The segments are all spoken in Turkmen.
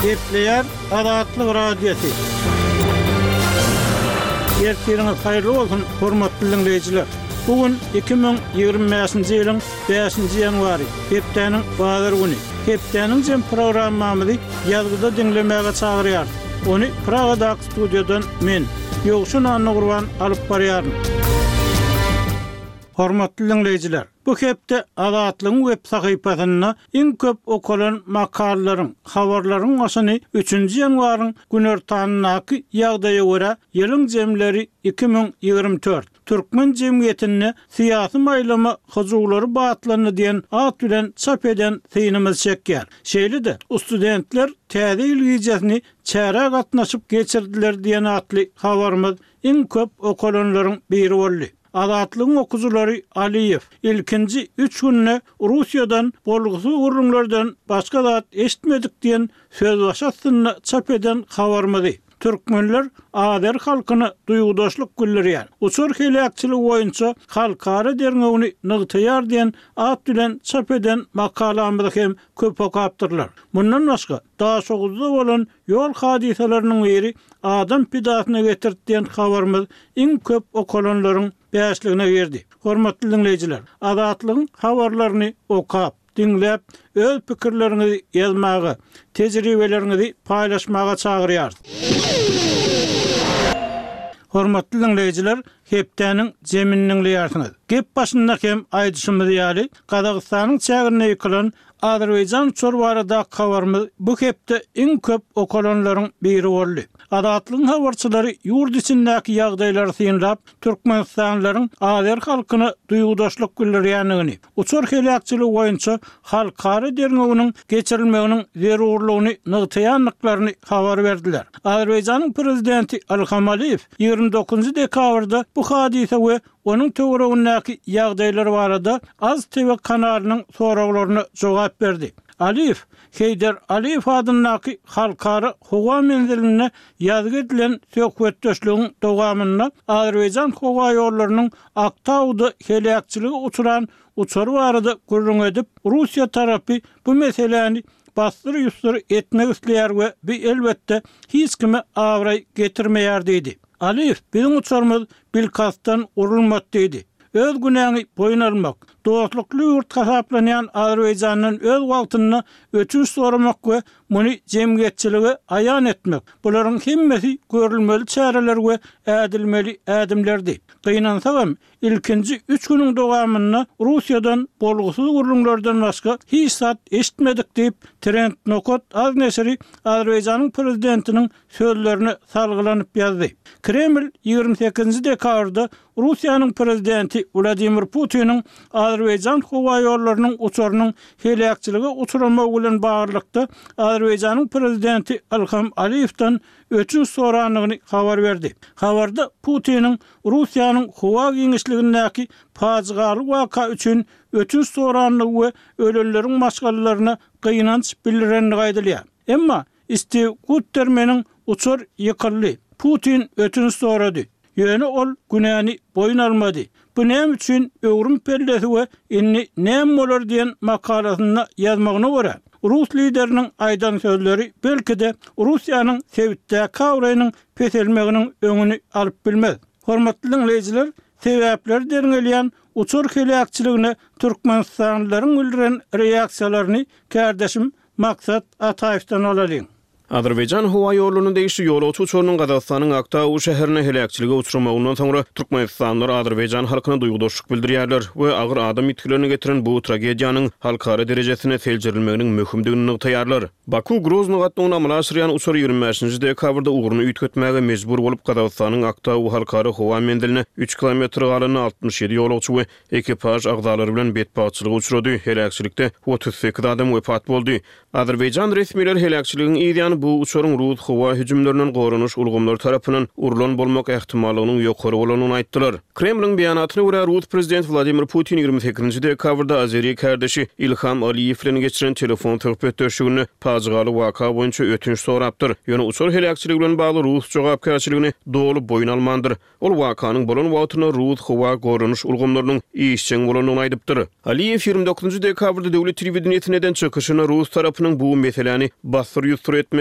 Gepleyer Adatlyk radiosu. Ertiriniz hayırlı olsun, hormatly dinleyijiler. Bugün 2025-nji ýylyň 5-nji ýanwary, hepdeniň bazar güni. Hepdeniň jem programmamyzy ýazgyda dinlemäge çagyrýar. Onu Praga'daki studiodan men, Ýogşun Anna Gurban alyp barýarym. Hormatly dinleyijiler, bu hepde Adatlyň web sahypasyna iň köp okulan makalalaryň, habarlaryň başyny 3-nji ýanwaryň günertanynaky ýagdaýa görä ýylyň jemleri 2024. Türkmen jemgyýetine syýasy maýlama huzurlary batlanyny diýen at bilen çap eden synymyz çekýär. Şeýle-de studentler täze ýyl gijesini çäre gatnaşyp geçirdiler diýen atly habarymyz iň köp okulanlaryň biri boldy. Adatlyň okuzulary Aliyev ilkinji 3 günne Russiýadan bolgusy urunlardan başga zat eşitmedik diýen söz başasyny çap eden habarymyz. Türkmenler Ader halkyny duýgudaşlyk bildirýär. Uçur helakçylyk boýunça halkara derňegini nygtaýar diýen at bilen çap eden makalamyzda hem köp okapdyrlar. Mundan başga daha şoguzda bolan ýol hadisalarynyň biri adam pidatyna getirdiýen habarymyz iň köp okulanlaryň beýasligine berdi. Hormatly dinleyijiler, Adatlyň habarlaryny okap, dinläp, öz pikirlerinizi ýazmagy, tejribelerinizi paýlaşmaga çagyrýar. Hormatly dinleyijiler, hepdeniň jeminiň ýarsyňyz. Gep başynda hem aýdyşymyz ýaly, Gazagystanyň çägirine ýykylan Azerbaýjan çorbarada habarymyz bu hepde iň köp okulanlaryň biri boldy. Adatlyň habarçylary ýurt içindäki ýagdaýlary synlap, Türkmenistanlaryň Azer halkyny duýgudaşlyk bildirýändigini, uçur helakçylyk boýunça halkara derňeginiň geçirilmeginiň zerurlygyny nygtaýanlyklaryny habar berdiler. Azerbaýjanyň prezidenti Ilham Aliyew 29 dekabrda bu hadise we onun töweregindäki ýagdaýlar barada Az TV kanalynyň soraglaryna jogap berdi. Aliyev, Heydar Aliyev adynyňky halkara howa menziline ýazgy edilen söhbetdeşligiň dowamyna Azerbaýjan howa ýollarynyň Aktauda helakçylygy uçuran uçur barada gurrun edip Russiýa tarapy bu meseleni bastır etmek isleýär we bu elbetde hiç kime awray getirmeýär diýdi. Aliyev, bizim uçurmyz bilkastan urulmat diýdi. Öz günäni boyun almak, dostlukly ýurt hasaplanýan Azerbaýjanyň öz wagtyny öçünç soramak we muny jemgyýetçiligi aýan etmek. Bularyň hemmesi görülmeli çäreler we ädilmeli ädimlerdi. Gynansagam ilkinji 3 güniň dowamyna Russiýadan bolgusy urunlardan başga hiç zat eşitmedik diýip Trend Nokot az nesri Azerbaýjanyň prezidentiniň sözlerini salgylanyp ýazdy. Kreml 28 dekabrda Russiýanyň prezidenti Vladimir Putin'in Azerbaýjan howa ýollarynyň uçurynyň helakçylygy uçurulmagy bilen baglykda Azerbaýjanyň prezidenti Ilham Aliyevden öçünç soranlygyny habar berdi. Habarda Putin'in Russiýanyň howa giňişligindäki paçgaly waka üçin öçünç soranlygy we ölenleriň maşgallalaryna gynanç bildirendigi aýdylýar. Emma Steve Guttermaniň uçur ýykyldy. Putin öçünç sorady. Ýöne ol günäni boyun almady. Bu näme üçin öwrüm pellesi we inni näme bolar diýen makalasyny ýazmagyna görä. Rus lideriniň aýdan sözleri belki-de Russiýanyň sevitde kawraýynyň peselmeginiň öňüni alyp bilmez. Hormatly dinleyijiler, sebäpler derňelýän uçur helakçylygyna Türkmenistanlylaryň bildiren reaksiýalaryny kärdeşim Maksat Ataýevden alalım. Azerbaýjan howa ýolunyň değişi ýolagçy uçurynyň Gazagystanyň Aktau şäherine helakçylyga uçurmagynyň soňra Türkmenistanlylar Azerbaýjan halkyna duýgudaşlyk bildirýärler we agyr adam itkilerini getiren bu tragediýanyň halkara derejesine seljirilmeginiň möhümdigini nygtaýarlar. Baku Grozny gatnagyna amallaşýan uçur 25-nji dekabrda uguruny üýtgetmäge mejbur bolup Gazagystanyň Aktau halkara howa menziline 3 kilometr galyny 67 ýolagçy we ekipaj agdalary bilen betbaçylyga uçurady. Helakçylykda 38 adam wepat boldy. Azerbaýjan resmiler helakçylygyň ýa bu uçurun Rus howa hüjümlerinden gorunuş ulgamlar tarapyndan urulan bolmak ähtimallygynyň ýokary bolanyny aýtdylar. Kremliň beýanatyna görä Rus prezident Vladimir Putin 28 dekabrda Azeri kardeşi İlham Aliyev bilen geçiren telefon söhbetdeşligini paçgaly waka boýunça ötünç sorapdyr. Ýöne uçur helakçylygy bilen bagly Rus jogapkärçiligini dogry boyun almandyr. Ol wakanyň bolan wagtyny Rus howa gorunuş ulgamlarynyň işçiň bolanyny aýdypdyr. Aliyev 29 dekabrda döwlet telewizionyny çykyşyna Rus tarapynyň bu meseleni bastır ýüztür etmek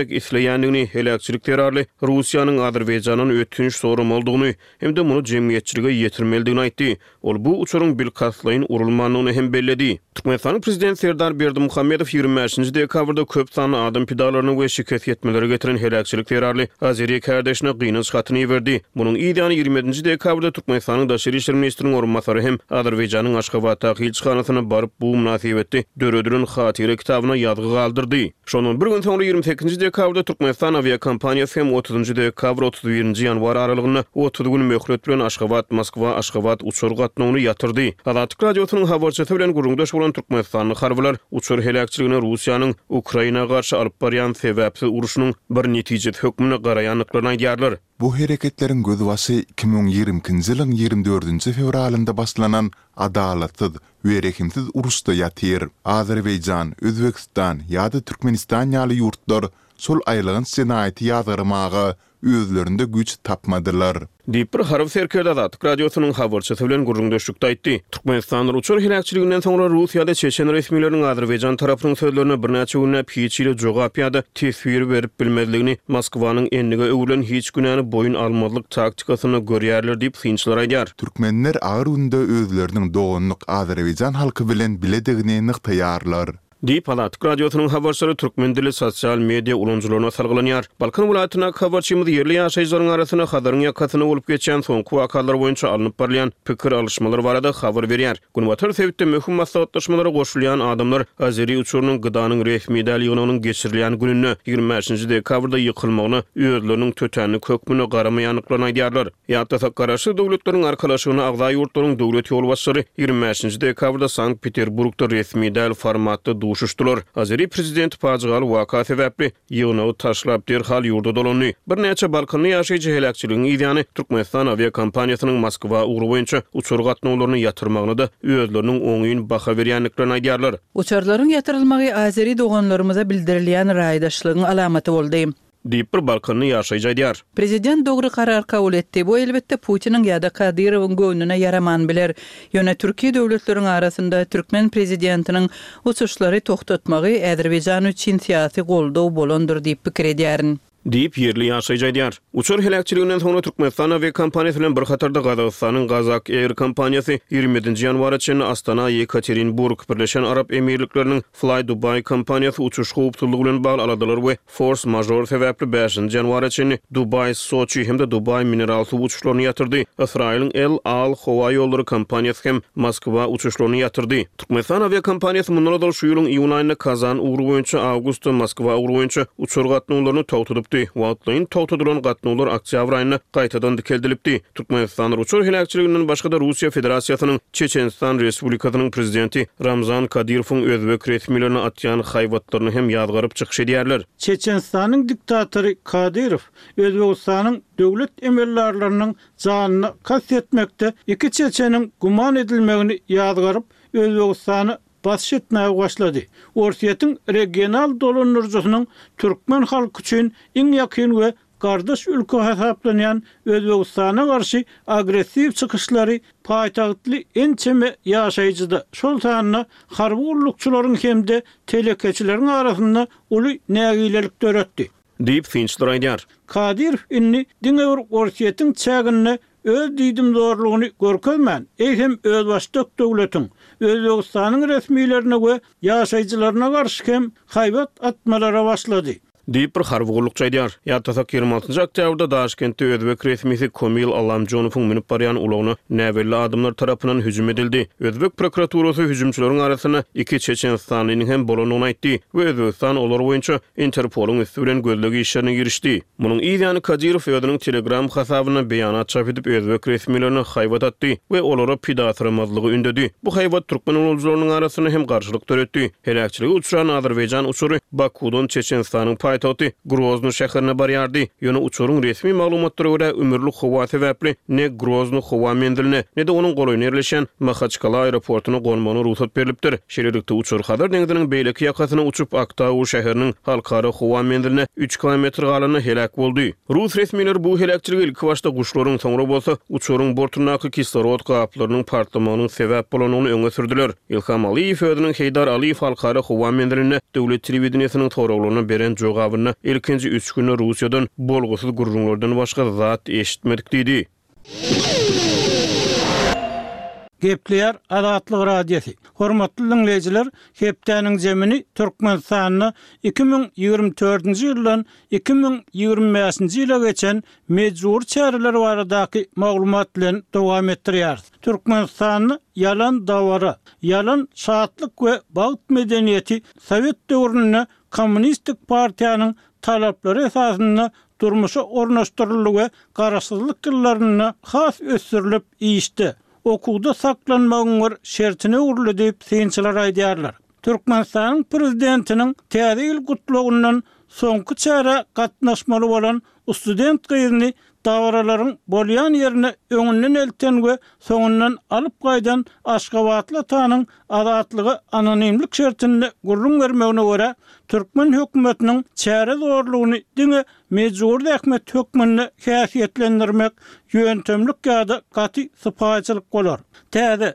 etmek isleýändigini, helakçylyk terarly Russiýanyň Azerbaýjanyň ötünç sorum boldugyny hem de muny jemgyýetçilige ýetirmeldigini aýtdy. Ol bu uçuryň bilkaslaýyn urulmanyny hem belledi. Türkmenistanyň prezidenti Serdar Berdimuhammedow 25-nji dekabrda köp sanly adam pidalaryny we şikayet etmeleri getiren helakçylyk terarly Azeri kardeşine gynanç hatyny berdi. Munyň ýa-da 27-nji dekabrda Türkmenistanyň daşary işler ministriniň orunmasary hem Azerbaýjanyň Aşgabatda elçixanasyna baryp bu münasibetde dörödürün hatyry kitabyna ýazgy galdyrdy. Şonun bir gün soňra 28-nji dekabrda Türkmenistan aviakompaniyasy hem 30-njy dekabr 31-nji ýanwar aralygyny 30 gün möhlet bilen Aşgabat, Moskwa, Aşgabat uçur gatnawyny ýatyrdy. Azatlyk radiosynyň habarçysy bilen guruldaş bolan Türkmenistanly harbylar uçur helakçylygyny Russiýanyň Ukraina garşy alyp barýan sebäpsiz uruşynyň bir netije hökmüne garaýanlyklaryny aýdýarlar. Bu hereketlerin gözbaşy 2020-nji ýylyň 24-nji fevralynda başlanan adalatsız we rehimsiz uruşda ýatyr. Azerbaýjan, Özbekistan ýa-da Türkmenistan ýaly ýurtlar sol aýlygyň senaýaty ýazarmagy özlerinde güç tapmadylar. Diýip bir harby serkerde Azatlyk radiosynyň habarçysy bilen guruldaşykda aýtdy. Türkmenistan uçur helakçylygynyň soňra Russiýada Çeçen resmiýetleriniň Azerbaýjan tarapynyň sözlerine bir näçe günnä piýçili jogap ýa-da tesbir berip bilmezligini, Moskwanyň endige öwülen hiç günäni boyun almazlyk taktikasyny görýärler diýip synçylar aýdýar. Türkmenler agyr unda özleriniň doganlyk Azerbaýjan halky bilen biledigini nyktaýarlar. Diýip Azatlyk radiosynyň habarçylary türkmen dili sosial media ulanjylaryna sargylanyar. Balkan welaýatyna habarçymyz ýerli ýaşaýjylaryň arasyna Hazaryň ýakasyna bolup geçen soňky wakalar boýunça alınıp barýan pikir alışmalary barada habar berýär. Günwatar sebäpde möhüm maslahatlaşmalary goşulýan adamlar Azeri uçurunyň gydanyň resmi däligynyň geçirilýän gününi 25-nji dekabrda ýykylmagyny özleriniň tötenli kökmüne garamaýanlyklaryny aýdýarlar. Ýa-da garaşy döwletleriň arkalaşygyny agza ýurtlaryň döwlet ýol başçylary 25-nji dekabrda Sankt-Peterburgda resmi däl formatda duşuşdular. Azeri prezident paçgal waka sebäpli ýygyny taşlap derhal ýurda dolany. Bir näçe Balkanly ýaşaýjy helakçylygyň ýa-da Türkmenistan aviakompaniýasynyň Moskwa ugry boýunça uçur gatnawlaryny ýatyrmagyny da özleriniň oňyň baha berýänliklaryny aýdýarlar. Uçurlaryň ýatyrylmagy Azeri doganlarymyza bildirilýän raýdaşlygyň alamaty boldy. Diýip bir Balkanly ýaşaýjy aýdýar. Prezident dogry karar kabul etdi. Bu elbetde Putiniň ýa-da Kadyrowyň göwnüne yaraman biler. Ýöne Türkiýe döwletleriň arasynda Türkmen prezidentiniň uçuşlary toktatmagy Azerbaýjan üçin syýasy goldaw bolandyr diýip pikir edýärin. Diýip ýerli ýaşaýjy aýdýar. Uçur helakçylygynyň soňra Türkmenistan aviakompaniýasy bilen bir hatarda Gazagystanyň Gazak Air kompaniýasy 20-nji ýanwar üçin Astana Yekaterinburg Birleşen Arap Emirlikleriniň Fly Dubai kompaniýasy uçuş howpsuzlygy bilen bagly aladalar we force majeure sebäpli 5-nji ýanwar üçin Dubai Sochi hem-de Dubai mineral suw uçuşlaryny ýatyrdy. Israýlyň El Al howa ýollary kompaniýasy hem Moskwa uçuşlaryny ýatyrdy. Türkmenistan aviakompaniýasy mundan da şu ýylyň iýun aýyna Kazan ugry boýunça awgustda Moskwa ugry boýunça uçur gatnawlaryny togtudypdy. Wagtlaryň togtudylan gatnawlar oktýabr aýyna gaýtadan dikeldilipdi. Türkmenistan uçur helakçylygynyň başga da Russiýa Federasiýasynyň Çeçenistan Respublikasynyň prezidenti Ramzan Kadyrowyň özbek resmiýetlerine atýan haýwatlaryny hem ýadgaryp çykyş edýärler. Çeçenistanyň diktatory Kadyrow Özbegistanyň döwlet emellerleriniň janyny kastetmekde iki çeçeniň guman edilmegini ýadgaryp Özbegistany baş etmäge başlady. Orsiýetiň regional dolanýarjysynyň türkmen halky üçin iň ýakyn we gardaş ülke hesaplanýan Özbegistana garşy agressiw çykyşlary paýtagtly ençeme ýaşaýjyda. Şol sanyna harby urlukçylaryň hemde telekeçileriň arasynda uly nägilelik döretdi. Diýip synçylar aýdýar. Kadyrow inni diňe Orsiýetiň çägine öz diýdim zorlugyny görkezmän, eýsem öz başdyk döwletiň Özbegistanyň resmiýetlerine we ýaşaýjylaryna garşy hem haýbat atmalara başlady. Diýip bir harby gullukçy aýdýar. Ýa-da 26-njy oktýabrda Daşkentde özbek resmiýeti Komil Alamjonowyň minip barýan ulagyny näwelli adamlar tarapyndan hüjüm edildi. Özbek prokuraturasy hüjümçileriň arasyna iki Çeçenistanyň hem bolanyny aýtdy we Özbekistan olar boýunça Interpoluň üstü bilen gözlegi işlerine girişdi. Munyň ýa-da Kadyrow özüniň Telegram hasabyna beýanat çap edip özbek resmiýetlerine haýbat atdy we olara pidatyrmazlygy ündedi. Bu haýbat türkmen uluslarynyň arasyna hem garşylyk töretdi. Helakçylygy uçuran Azerbaýjan uçury Bakudan Çeçenistanyň paýtagty Grozny şäherine barýardy. Ýöne uçuryň resmi maglumatlaryna görä ömürlük howa sebäpli ne Grozny howa mendiline ne de onuň golaýyna ýerleşen Makhachkala aeroportuny gonmagyna ruhsat berilipdir. Şeýlelikde uçur Hazar deňiziniň beýleki ýakasyna uçup Aktau şäheriniň halkara howa mendiline 3 kilometr galyny helak boldy. Rus resmiýetleri bu helakçylygy ilk başda guşlaryň soňra bolsa uçuryň bortundaky kislorod gaplarynyň partlamagynyň sebäp bolanyny öňe sürdiler. İlham Aliýew özüniň Heydar Aliýew halkara howa mendiline döwlet telewizionynyň toraglaryna beren jogap cevabını ilkinci 3 günü Rusiyadan bolgusuz gurrunlardan başka zat eşitmedik dedi. Gepleyer Adatlyk radiosi. Hormatly dinleyijiler, hepdeniň jemini Türkmenistanyny 2024-nji ýyldan 2025-nji ýyla geçen mejbur çäreler baradaky maglumat bilen dowam etdirýär. Türkmenistanyny yalan dawara, yalan şahatlyk we bagyt medeniýeti Sowet döwrüne Kommunistik partiýanyň talaplary esasynda durmuşa ornaşdyryldy we garaşsyzlyk ýyllaryna has ösürilip iýişdi. Okuwda saklanmagyň şertine urly diýip synçylar aýdýarlar. Türkmenistanyň prezidentiniň täze ýyl gutlugyndan soňky çäre gatnaşmaly bolan student gyzyny dawaralaryň bolýan ýerine öňünden elten we soňundan alyp gaýdan Aşgabatly tanyň adatlygy anonimlik şertinde gurrun bermegine görä Türkmen hökümetiniň çäre zorlugyny diňe mejbur ähmet hökümini häsiýetlendirmek ýöntemlik ýa-da gaty sypaçylyk bolar. Täze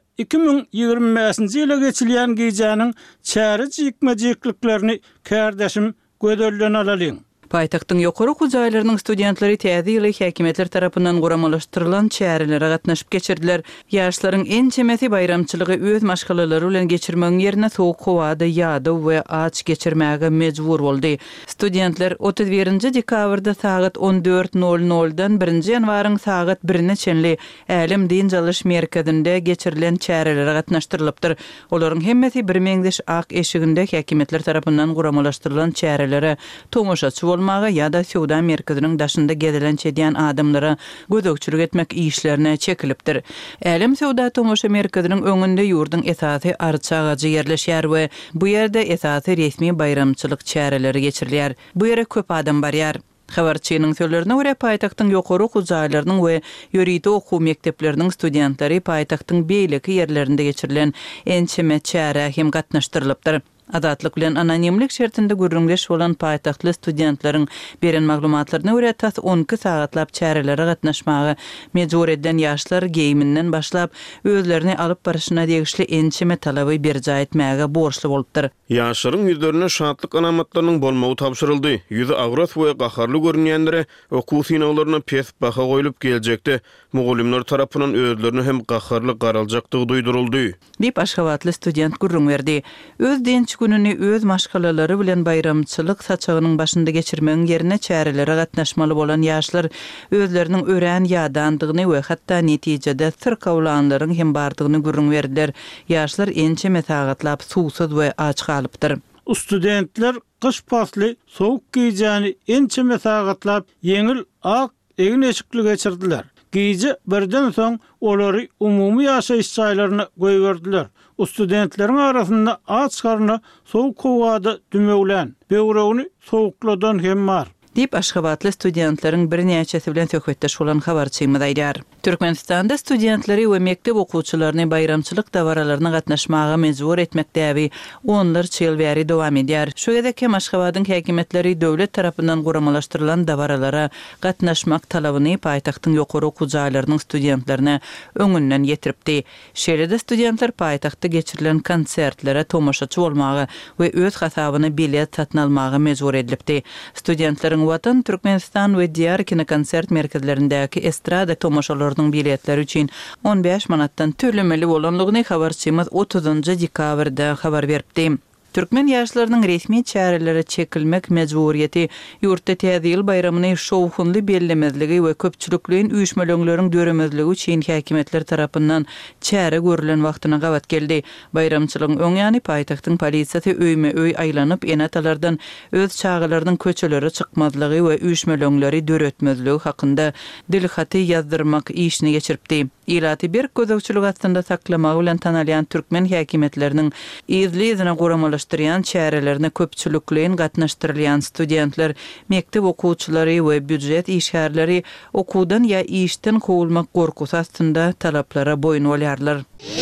2025-nji ýyla geçilýän giýjanyň çäre jikmejikliklerini kärdeşim gödölden alalyň. Paytaxtyň ýokary hujaýlarynyň studentlary täze ýyly häkimetler tarapyndan guramalaşdyrylan çärelere gatnaşyp geçirdiler. Ýaşlaryň en çemesi bayramçylygy öz maşgalalary bilen geçirmegiň ýerine soğuk howada ýady we aç geçirmäge mejbur boldy. Studentler 31-nji dekabrda saat 14:00-dan 1-nji ýanwaryň saat 1-ne çenli Älim din jalyş merkezinde geçirilen çärelere gatnaşdyrylypdyr. Olaryň hemmesi bir meňdeş ak eşiginde häkimetler tarapyndan guramalaşdyrylan çärelere tomoşaçy bolmagy ýa-da Sowda merkeziniň daşynda gedilen çedýän adamlara gödökçülük etmek işlerine çekilipdir. Älim Sowda tomoşa merkeziniň öňünde ýurdun esasy arça agacy ýerleşýär we bu ýerde esasy resmi bayramçylyk çäreleri geçirilýär. Bu ýere köp adam barýar. Habarçynyň sözlerine görä paýtagtyň ýokary hujaýlarynyň we ýöridi okuw mekdepleriniň studentlary paýtagtyň beýleki ýerlerinde geçirilen ençeme çäre hem gatnaşdyrylypdyr. Adatlyk bilen anonimlik şertinde gurrunleş bolan paýtaktly studentlaryň beren maglumatlaryna görä tas 12 sagatlap çärelere gatnaşmagy mejbur edilen ýaşlar geýiminden başlap özlerini alyp barışyna degişli ençeme talaby berja etmäge borçly bolupdyr. Ýaşlaryň ýüzlerine şatlyk alamatlarynyň bolmagy tapşyryldy. Ýüzi agrat we gaharly görünýänlere okuw synawlaryna pes baha goýulyp geljekde mugallimler tarapyndan özlerini hem gaharly garaljakdygy duýduruldy. Diýip Aşgabatly student gurrun berdi. Öz denç gününi öz maşgalalary bilen bayramçylyk saçagynyň başynda geçirmegiň ýerine çärelere gatnaşmaly bolan ýaşlar özleriniň ören ýadandygyny we hatda netijede sirkawlanlaryň hem bardygyny gurrun berdiler. Ýaşlar ençeme sagatlap suwsuz we aç galypdyr. Studentler kış pasly soğuk giýjäni ençeme sagatlap yeňil ak egin eşikli geçirdiler. Giýje birden soň olary umumy ýaşaýyş çaýlaryna goýberdiler. Studentleriň arasynda aç garny soğuk howada dümeglen, böwregini soğukladan hem bar. Diýip Aşgabatly studentlaryň bir näçesi bilen söhbetdeş bolan habarçymyz aýdýar. Türkmenistanda studentleri we mektep okuwçylaryny bayramçylyk dawaralaryna gatnaşmaga mejbur etmekdäbi onlarça ýyl bäri dowam edýär. Şu gedeki Aşgabatyň häkimetleri döwlet tarapyndan guramalaşdyrylan dawaralara gatnaşmak talabyny paýtagtyň ýokary okuwçylarynyň studentlerine öňünden ýetiripdi. Şeýlede studentler paýtagtda geçirilen konsertlere tomoşaçy bolmagy we öz hasabyny bilet satyn almagy mejbur edilipdi. Studentlaryň Watan Türkmenistan we diýer kinokonsert merkezlerindäki estrada tomoşalarynyň biletleri üçin 15 manatdan tölemeli bolanlygyny habarçymyz 30-njy dekabrda habar beripdi. Türkmen ýaşlarynyň resmi çärelere çekilmek mejburiýeti ýurtda täze ýyl bayramyny şowhunly bellemezligi we köpçülikliň üýşmelöňleriň döremezligi üçin häkimetler tarapyndan çäre görülen wagtyna gabat geldi. Bayramçylygyň öňýany paýtagtyň polisiýasy öýme-öý aýlanyp enatalardan öz çağalarynyň köçelere çykmazlygy we üýşmelöňleri döretmezligi hakynda dilhaty ýazdyrmak işini geçiripdi. Ilaty bir gözükçülük astynda saklamagy bilen tanalýan türkmen häkimetleriniň izli-izine guramalaşdyrýan çärelerini köpçülikliň gatnaşdyrylýan studentler, mektep okuwçylary we büdjet işgärleri okuwdan ýa işden kowulmak gorkusy astynda talaplara boyun bolýarlar.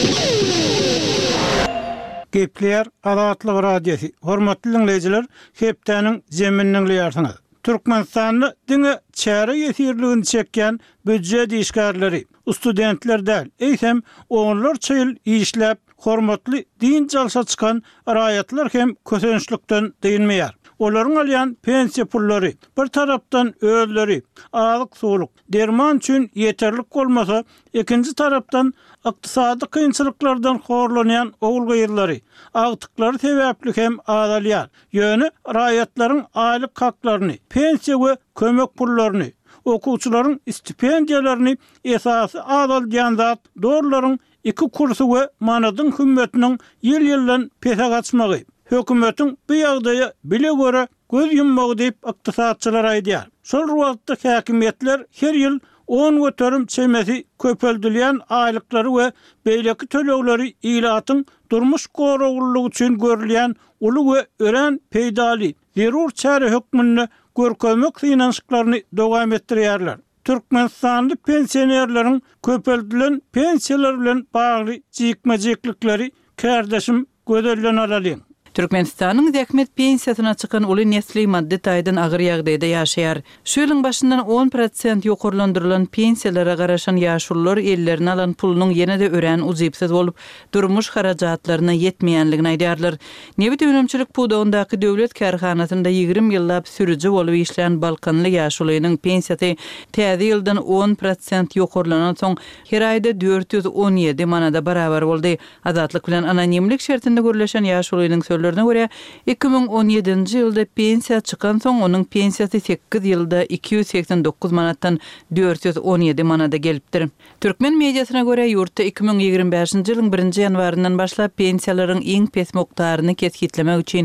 Gepleyer Adatlyk radiosi. Hormatly dinleyijiler, hepdeniň jeminiň ýartyny. Türkmenistanyny diňe çäre ýetirligini çekýän büdjet işgärleri, studentler däl, eýsem onlarça ýyl işläp hormatly din jalsa çykan raýatlar hem kösençlikden diýilmeýär. olaryň alýan pensiya pullary, bir tarapdan özleri, alyk suwluk, derman üçin yeterlik bolmasa, ikinji tarapdan ykdysady kynçylyklardan horlanýan ogul gyýrlary, agtyklary sebäpli hem azalýar. Ýöne raýatlaryň aýlyk haklaryny, pensiya we kömek pullaryny, okuwçylaryň stipendiýalaryny esasy azalýan zat dorlaryň 2 kursu we manadyň hümmetiniň ýyl-ýyldan pese gaçmagy. Hökümetiň bu ýagdaýa bile göre göz yummagy diýip ykdysatçylar aýdýar. Şol wagtda häkimetler her ýyl 10 göterim çemesi köpeldilýän aýlyklary we beýleki tölegleri ilatyň durmuş goragullygy üçin görülýän uly we ören peýdali zerur çare hökmüni görkemek finansyklaryny dowam etdirýärler. Türkmenistanly pensionerleriň köpeldilen pensiyalar bilen bagly jikmejeklikleri kärdeşim gözellen alalım. Türkmenistanyň häkimet pensiýasyna çykan uly nesli maddi taýdan agyr ýagdaýda ýaşaýar. Şu ýylyň başyndan 10% ýokarlandyrylan pensiýalara garaşan ýaşullar ellerine alan pulunyň ýene-de ören uzypsyz bolup, durmuş harajatlaryna ýetmeýänligini aýdýarlar. Nebit önemçilik puwdagundaky döwlet kärhanasynda 20 ýyllap sürüji bolup işleýän Balkanly ýaşulynyň pensiýasy täze ýyldan 10% ýokarlanan soň her aýda 417 manada barabar boldy. Azatlyk bilen anonimlik şertinde görüleşen ýaşulynyň görä 2017-nji ýylda pensiýa çykan soň onuň pensiýasy 8 ýylda 289 manatdan 417 manada gelipdir. Türkmen mediasyna görä ýurtda 2025-nji ýylyň 1-nji ýanwaryndan başlap pensiýalaryň iň pes mokdaryny keskitlemek üçin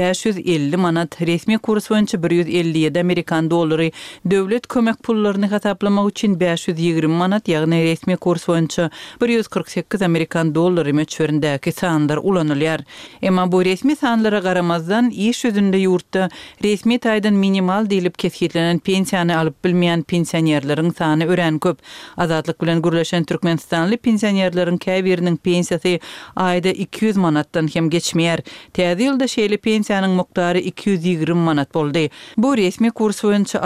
550 manat, resmi kurs boýunça 157 Amerikan dollary, döwlet kömek pullaryny hesaplamak üçin 520 manat, ýagny resmi kurs boýunça 148 Amerikan dollary möçberindäki sanlar ulanylýar. Emma bu resmi sanlara garamazdan iş yüzünde ýurtda resmi taýdan minimal diýilip keskitlenen pensiýany alyp bilmeýän pensionerleriň sany ören köp. Azatlyk bilen gürleşen Türkmenistanly pensionerleriň käbiriniň pensiýasy aýda 200 manatdan hem geçmeýär. Täze ýylda şeýle pensiýanyň mokdary 220 manat boldy. Bu resmi kurs boýunça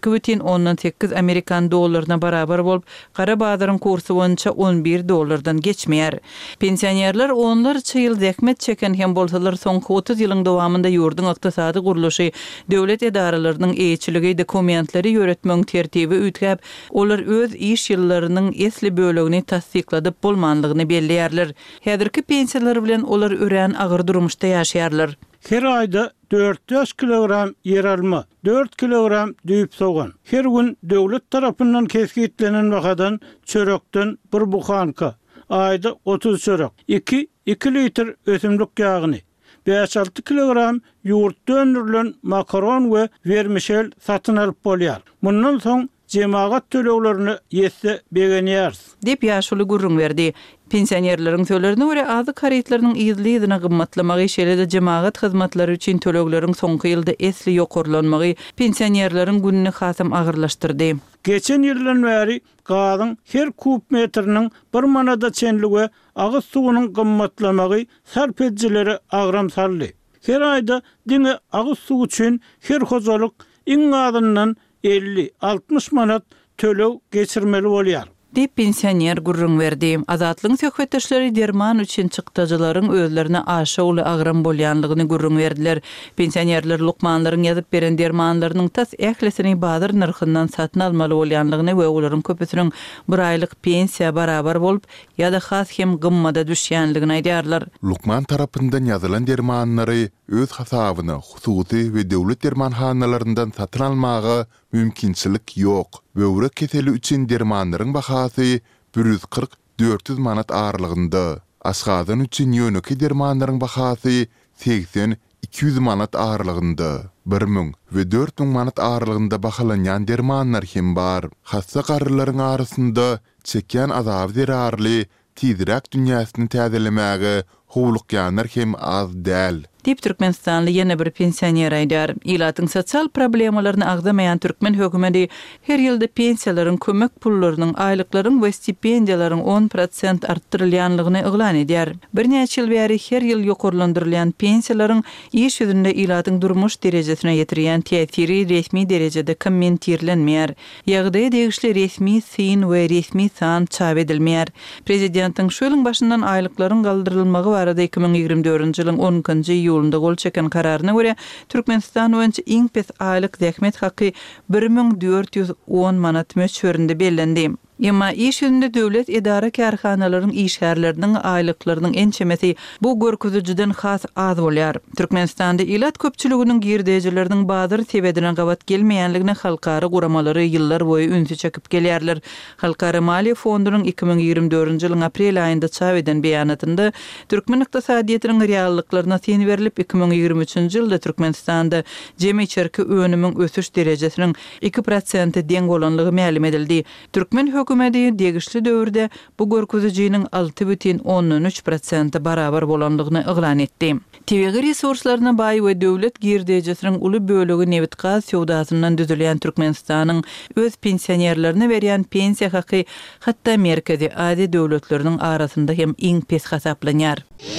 62,8 Amerikan dollaryna barabar bolup, gara bazaryň kursu boýunça 11 dollardan geçmeýär. Pensionerler onlarça ýyl zähmet çeken hem bolsalar soňky 30 ýylyň dowamında ýurdun ykdysady guruluşy, döwlet edaralarynyň eýçiligi dokumentleri ýöretmek tertibi ütgäp, olar öz iş ýyllarynyň esli bölegini tasdikladyp bolmanlygyny belleýärler. Häzirki pensiýalar bilen olar ören agyr durmuşda ýaşaýarlar. Her aýda 400 kilogram yer alma, 4 kilogram düýüp soğan. Her gün döwlet tarapyndan keskitlenen wakadan çörekden bir buhanka, aýda 30 çörek, 2 litr ösümlik ýagyny, 5-6 kilogram ýurt döndürilen makaron we vermişel satyn alyp bolýar. Mundan soň jemaat töleglerini ýetse begenýär diýip ýaşuly gurrun berdi. Pensionerleriň söýlerine görä azyk haritlarynyň ýyzlygyna gymmatlamagy şeýle-de jemaat hyzmatlary üçin tölegleriň soňky ýylda esli ýokarlanmagy pensionerleriň gününi hasam agyrlaşdyrdy. Geçen ýyldan bäri gazyň her kub metriniň 1 manada çenligi agyz suwunyň gymmatlamagy sarp edjileri agram saldy. Her aýda diňe agyz suw üçin her hojalyk iň azyndan 50-60 manat töleg geçirmeli bolýar. Dip pensioner gurrun verdi. Azatlyň söhbetdeşleri derman üçin çykdyjylaryň özlerine aşa uly agram bolýanlygyny gurrun verdiler. Pensionerler lukmanlaryň ýazyp beren dermanlarynyň tas ählesini bazar narhyndan satyn almaly bolýanlygyny we olaryň köpüsiniň bir aýlyk pensiýa barabar bolup ýa-da has hem gymmada düşýänligini aýdýarlar. Lukman tarapyndan ýazylan dermanlary öz hasabyna hususy we döwlet dermanhanalaryndan satyn almagy mümkinçilik ýok. Böwrek keseli üçin dermanlaryň bahasy 140-400 manat aralygynda. Asgadan üçin ýöneki dermanlaryň bahasy 80-200 manat aralygynda. 1000 we 4000 manat aralygynda bahalanýan dermanlar hem bar. Hassa garrylaryň arasynda çekýän azab zerarly tizrak dünýäsini täzelemäge howlukýanlar hem az däl. Dip Türkmenistanly ýene bir pensioner aýdýar. Ilatyň sosial problemalaryny agdamaýan türkmen hökümeti her ýylda pensiýalaryň kömek pullarynyň, aýlyklaryň we stipendiýalaryň 10% artdyrylýanlygyny eglan edýär. Bir näçe ýyl bäri her ýyl ýokarlandyrylýan pensiýalaryň iş ýüzünde ilatyň durmuş derejesine ýetirýän täsiri resmi derejede kommentirlenmeýär. Ýagdaýa degişli resmi syn we resmi san çap edilmeýär. Prezidentiň şu ýylyň başyndan aýlyklaryň galdyrylmagy barada 2024-nji ýylyň 10-njy ýulunda gol çeken kararyna görä Türkmenistan boýunça iň pes aýlyk zähmet haky 1410 manat möçberinde bellendi. Emma iş ýönünde döwlet edara karhanalaryň işgärleriniň aýlyklarynyň ençemesi bu görkezijiden has az bolýar. Türkmenistanda ilat köpçüliginiň girdejileriniň bazyr sebedilen gawat gelmeýänligine halkara guramalary ýyllar boýy ünsü çekip gelýärler. Halkara Maliýe Fondunyň 2024-nji ýylyň aprel aýynda çap eden beýanatynda Türkmen ykdysadyýatynyň reallyklaryna sen berilip 2023-nji ýylda Türkmenistanda jemi çerki önümiň ösüş derejesiniň 2% deň bolanlygy ma'lum edildi. Türkmen hökümeti degişli döwürde bu görkezijiniň 6,13% barabar bolanlygyny yglan etdi. Tebigy resurslaryna baý we döwlet girdejesiniň uly bölegi neft gaz sowdasyndan düzülen Türkmenistanyň öz pensionerlerine berýän pensiýa haky hatda merkezi adi döwletleriniň arasynda hem iň pes hasaplanýar.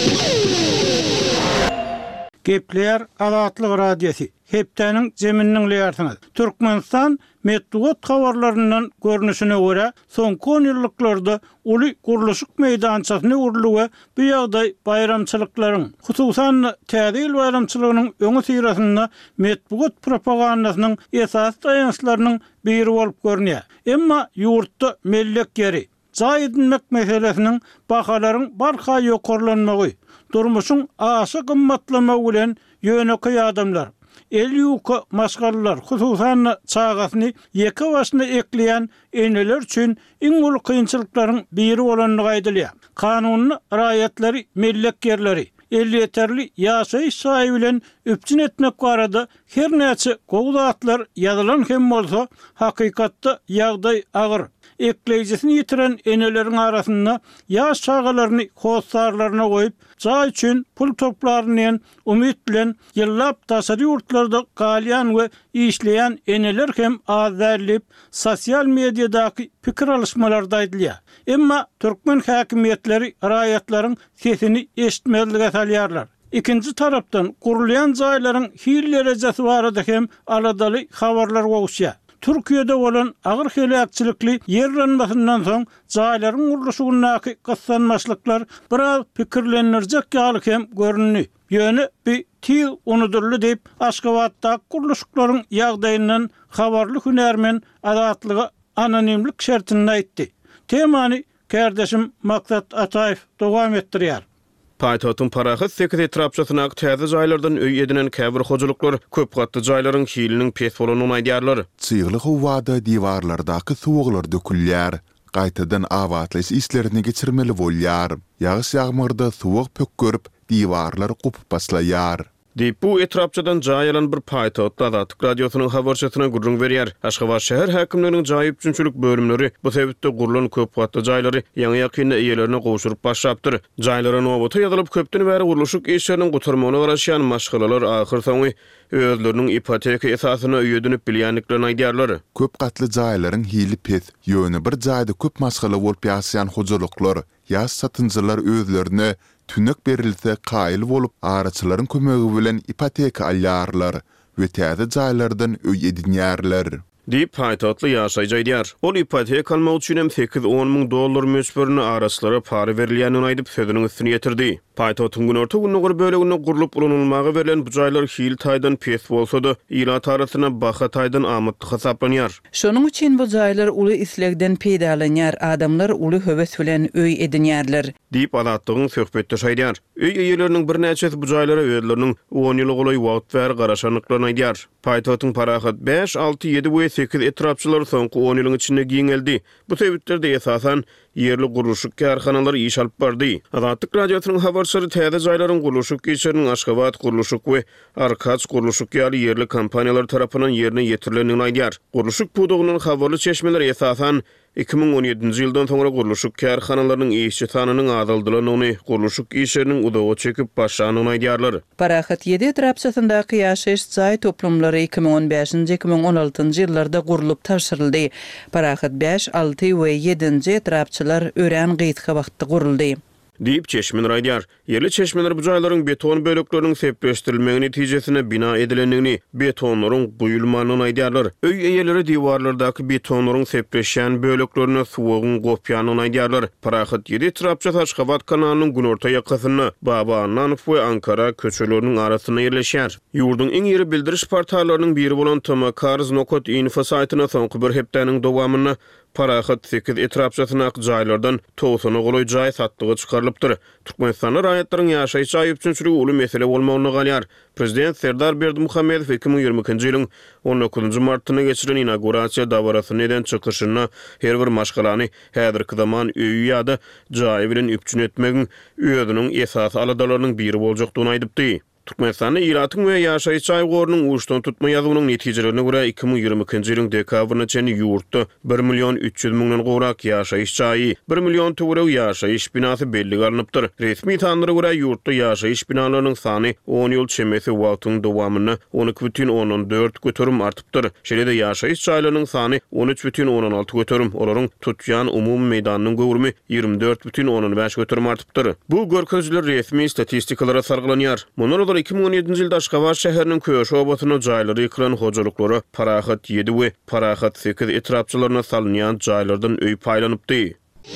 Gepler Azatlyk radiosi. Hepdeniň zemininiň liýarsyny. Türkmenistan metbuat habarlaryndan görnüşine görä soňky 10 ýyllyklarda uly guruluşyk meýdançasyna urulugy bu ýagdaý bayramçylyklaryň, hususan täzil bayramçylygynyň öňe syrasynda metbuat propagandasynyň esas daýançlarynyň biri bolup görnýär. Emma ýurtda mellek ýeri, jaý edilmek meselesiniň bahalaryň barha ýokarlanmagy, durmuşyň aşy gymmatlamagy bilen ýöneki adamlar el ýuka maşgallar, hususan çağasyny ýeke başyna ekleýän eneler üçin iň uly kynçylyklaryň biri bolanlygy aýdylýar. Kanunyň raýatlary, mellek ýerleri, el ýeterli ýaşaýyş saýy bilen üpçün etmek barada her näçe gowdatlar ýazylan hem bolsa, hakykatda ýagdaý agyr. Ekleýjisini ýitiren eneleriň arasynda ýaş çağalaryny hostarlaryna goýup, jaý üçin pul toplaryny umyt bilen ýyllap daşary ýurtlarda galýan we işleýän eneler hem azarlyp sosial mediadaky pikir alışmalarda aýdylýar. Emma türkmen häkimetleri raýatlaryň sesini eşitmezlige salýarlar. İkinci tarapdan gurulýan jaýlaryň hil derejesi barada hem aladaly habarlar goýuşýar. Türkiýede bolan agyr helakçylykly ýerlenmesinden soň jaýlaryň guruluşynaky gyssanmaçlyklar biraz pikirlenirjek ýaly hem görünýär. Ýöne bir til unudurly diýip Aşgabatda guruluşyklaryň ýagdaýyndan habarly hünärmen Azatlyga anonimlik şertini aýtdy. Temany kardeşim Maksat Ataýew dowam etdirýär. Paýtagtyň parahat 8 etrapçasyna täze jaýlardan öý edinen käbir hojuluklar köp gatly jaýlaryň hiliniň pes bolanyny aýdýarlar. Çygyly howada diwarlardaky suwaglar dökülýär. Gaýtadan awatlaş islerini geçirmeli bolýar. Ýagyş ýagmyrda suwag pök görüp diwarlar gupup baslaýar. Diýip bu etrapçadan jaýalan bir paýtagtda Azatlyk radiosynyň habarçasyna gurrun berýär. Aşgabat şäher häkimleriniň jaýyp üçünçülük bölümleri bu sebäpde gurulan köp gatly jaýlary ýaňy ýakynda eýelerine gowşuryp başlapdyr. Jaýlara nowata ýazylyp köpden bäri guruluşyk işleriniň gutarmagyna garaşýan maşgalalar ahir soňy özleriniň ipoteka esasyna öýedinip bilýänliklerini aýdýarlar. Köp gatly jaýlaryň hili pes, ýöne bir jaýda köp maşgala bolup ýaşaýan hojuluklar, ýaş satynjylar özlerine tünnek berilse qaýyl bolup araçylaryň kömegi bilen ipoteka alýarlar we täze jaýlardan öý edinýärler. Diýip paýtatly ýaşaýjy aýdýar. Ol ipoteka almak üçin hem $8-10.000 möçberini araçlara para berilýänini aýdyp sözüniň üstüne ýetirdi. Paýtatyň günorta günüňir bölegine gurulup ulanylmagy verilen bu jaýlar hil taýdan pes bolsa-da, ýylat arasyna baha taýdan amatly hasaplanýar. Şonuň üçin bu jaýlar uly islegden peýdalanýar, adamlar uly höwes bilen öý edinýärler. Diýip Azatlygyň söhbetde aýdýar. Öý eýeleriniň bir näçesi bu jaýlara özleriniň 10 ýyl goly wagt bäri garaşanyklaryny aýdýar. Paýtatyň parahat 5, 6, 7 we 8 etrapçylar soňky 10 ýylyň içinde giňeldi. Bu sebäplerden esasan yerli guruluşyk karhanalar iş alyp bardy. Azatlyk radiosynyň habarçylary täze jaýlaryň guruluşyk işleriniň Aşgabat guruluşyk we Arkaç guruluşyk ýaly yerli kompaniýalar tarapyndan ýerine ýetirilýänini aýdýar. Guruluşyk pudugynyň habarly çeşmeleri esasan 2017-nji ýyldan soňra guruluşyk karhanalarynyň işçi sanynyň azaldylyny, guruluşyk işleriniň udawy çekip başlanyny aýdýarlar. Parahat 7 etrapçasyndaky ýaşaýyş jaý toplumlary 2015-2016-njy ýyllarda gurulup taşyryldy. Parahat 5, 6 we 7-nji etrapçylar ören gyýtga wagtda guruldy. diýip çeşmeler aýdýar. Yerli çeşmeler bu jaýlaryň beton bölekleriniň sepleşdirilmegi netijesinde bina edilendigini, betonlaryň guýulmagyny aýdýarlar. Öý eýeleri diwarlardaky betonlaryň sepleşýän böleklerine suwugyň gopýanyny aýdýarlar. Parahat 7 Trabza Taşgabat kanalynyň günorta ýakasyna Baba Ananov we Ankara köçeleriniň arasyna ýerleşýär. Ýurduň iň ýeri bildiriş portallarynyň biri bolan Tama-Kars.info saýtyna soňky bir hepdeniň dowamyny Parahat 8 etrapçasyna jaýlardan toğsana goloý jaý satdygy çykarylypdyr. Türkmenistan raýatlaryň ýaşaýyş jaý üçinçiligi uly mesele bolmagyny galýar. Prezident Serdar Berdimuhammedow 2020-nji ýylyň 19-njy martyna geçiren inaugurasiýa dawarasyny eden çykyşyna her bir maşgalany häzirki zaman öýü ýa-da jaý bilen üpçün etmegiň özüniň esas aladalarynyň biri boljakdygyny aýdypdy. Türkmenistan'da iratyň we ýaşaýyş jaýgorynyň uçdan tutma ýazynyň netijelerine görä 2020-nji ýylyň dekabryna çen ýurtda 1.300.000 gowrak ýaşaýyş jaýy, 1 million töwereg ýaşaýyş binasy belli garanypdyr. Resmi tanlyra görä ýurtda ýaşaýyş binalarynyň sany 10 ýyl çemesi wagtyň dowamyny 12.14 götürüm artypdyr. Şeýle-de ýaşaýyş jaýlarynyň sany 13.16 götürüm, olaryň tutýan umumy meýdanyň gowrumy 24.15 götürüm artypdyr. Bu görkezler resmi statistikalara sarglanýar. Munular 2017-nji ýylda Aşgabat şäheriniň köşe obatyna jaýlary ýykylan hojalyklary Parahat 7 we Parahat 8 etrapçylaryna salynýan jaýlardan öý paýlanypdy.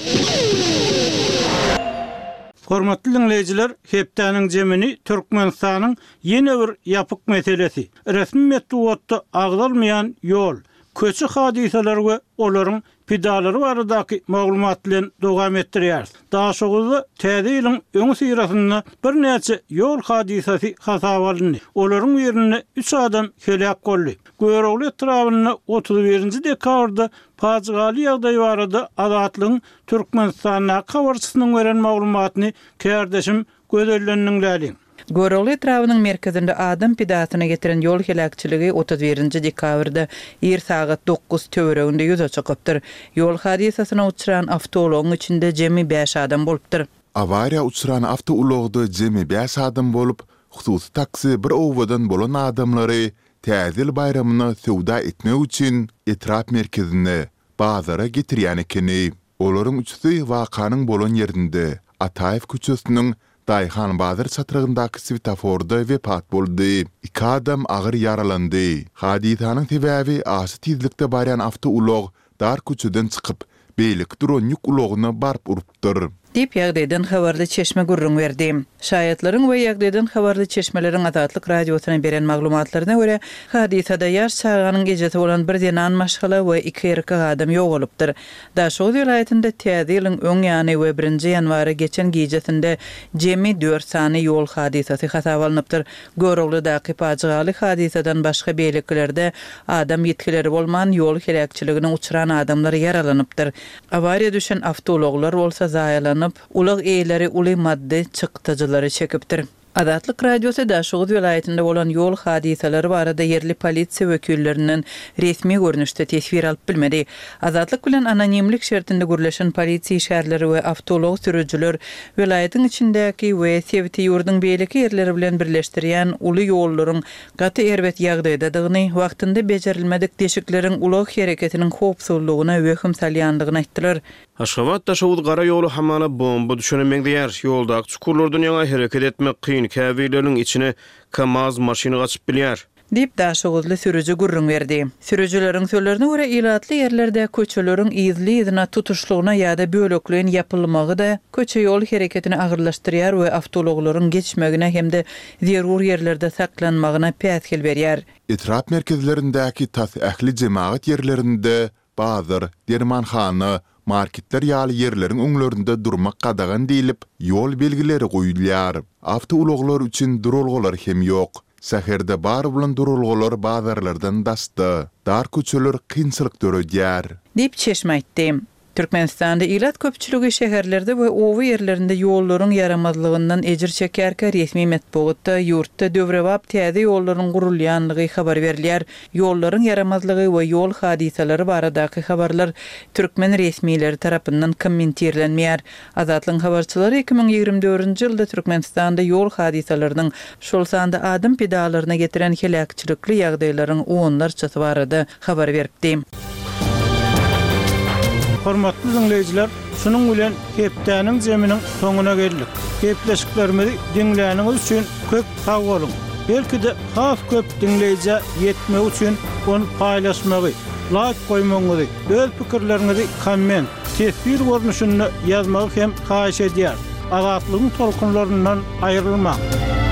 Hormatly dinleyijiler, hepdeniň jemini Türkmenistanyň ýene bir ýapyk meselesi. Resmi metduatda agdalmaýan ýol, köçü hadiseler we olaryň pidalary baradaky maglumat bilen dowam etdirýär. Daha şoňda täze ýylyň öňü syrasynda bir näçe ýol hadisesi hasap alındy. Olaryň ýerine 3 adam helak boldy. Göwrogly etrawyna 31-nji dekabrda paçgaly ýagdaý barada Azatlygyň Türkmenistana kawarçysynyň beren maglumatyny kärdeşim gözellendiňler. Gorogly etrawynyň merkezinde adam pidasyna getiren ýol helakçyligi 31-nji dekabrda ýer sagat 9 töwereginde ýüze çykypdyr. Ýol hadisasyna uçuran awtologyň içinde jemi 5 adam bolupdyr. Avariya uçuran awtologda jemi 5 adam bolup, hususy taksi bir owadan bolan adamlary Täzil bayramyny sowda etmek üçin etrap merkezine bazara getirýän ekeni. Olaryň üçsi wakanyň bolan ýerinde Ataýew köçesiniň Daýhan bazar çatyrygyndaky svetoforda wepat boldy. 2 adam agyr yaralandy. Hadisanyň sebäbi aşy tizlikde baryan awtolog dar köçeden çykyp beýlik duran ýük ulogyna barp urupdyr. Dip ýagdaýdan habarly çeşme gurrun berdi. Şaýatlaryň we ýagdaýdan habarly çeşmeleriň Azatlyk radiosyna beren maglumatlaryna görä, hadisada ýaş çağanyň gejesi bolan bir denan maşgala we 2 erkek adam ýogalypdyr. Daşow vilayatynda täze ýylyň öň ýany we 1-nji ýanwary geçen gejesinde jemi 4 sany ýol hadisasy hasap alınıpdyr. Göroglydaky paçgaly hadisadan başga beýleklerde adam ýetkileri bolman ýol helakçylygyna uçuran adamlar yaralanypdyr. Awariýa düşen awtologlar bolsa zaýalan ulag eýleri uly madde çykdyjylary çekipdir. Azatlyk radiosu da Şoğuz vilayetinde bolan ýol hadiseleri barada yerli polisiýa wekillerinden resmi görnüşde tesbir alyp bilmedi. Azatlyk bilen anonimlik şertinde gürleşen polisiýa şäherleri we awtolog sürüjüler vilayetin içindäki we Sevti ýurduň beýleki ýerleri bilen birleşdirýän uly ýollaryň gaty erbet ýagdaýdadygyny, wagtynda bejerilmedik deşikleriň ulag hereketiniň howpsuzlygyna wehim salýandygyny aýtdylar. Aşgabat Daşawut gara ýolu hamana bomba düşürmekdeýär. Ýoldaky çukurlardan ýaňa hereket etmek kyn käwirleriň içine KAMAZ maşyny gaçyp bilýär. Dip Daşawutly sürüjü gurrun berdi. Sürüjüleriň sözlerine görä ilatly ýerlerde köçeleriň izli-izna tutuşlygyna ýa-da bölekliň ýapylmagy da köçe ýol hereketini agyrlaşdyrýar we awtologlaryň geçmegine hemde zerur ýerlerde saklanmagyna päsgel berýär. Etrap merkezlerindäki tas ähli jemaat ýerlerinde bazar, dermanhana, marketler ýaly ýerleriň öňlerinde durmak gadagan diýilip, ýol belgileri goýulýar. Awtologlar üçin durulgalar hem ýok. Säherde bar bilen durulgalar bazarlardan dasty. Dar köçeler kynçylyk görýär. Dip çeşme aýtdy. Türkmenistanda ilat köpçüligi şäherlerde we owy ýerlerinde ýollaryň yaramazlygyndan ejir çekerkä resmi metbuatda ýurtda döwrebap täze ýollaryň gurulýanlygy habar berilýär. Ýollaryň yaramazlygy we ýol hadiseleri baradaky habarlar türkmen resmiýetleri tarapyndan kommentirlenmeýär. Azatlyň habarçylary 2024-nji ýylda Türkmenistanda ýol hadiselerini şol sanda adam pedalaryna getiren helakçylykly ýagdaýlaryň onlarçasy barada habar beripdi. Hormatly dinleyijiler, Şunun bilen hepdäniň jeminiň soňuna geldik. Hepleşiklerimizi dinläniňiz üçin köp sag bolun. Belki de has köp dinleýje ýetmek üçin onu paýlaşmagy, like goýmagy, öz pikirlerinizi komment, tesbir görnüşünde ýazmagy hem haýyş edýär. Azatlygyň tolkunlaryndan aýrylmak.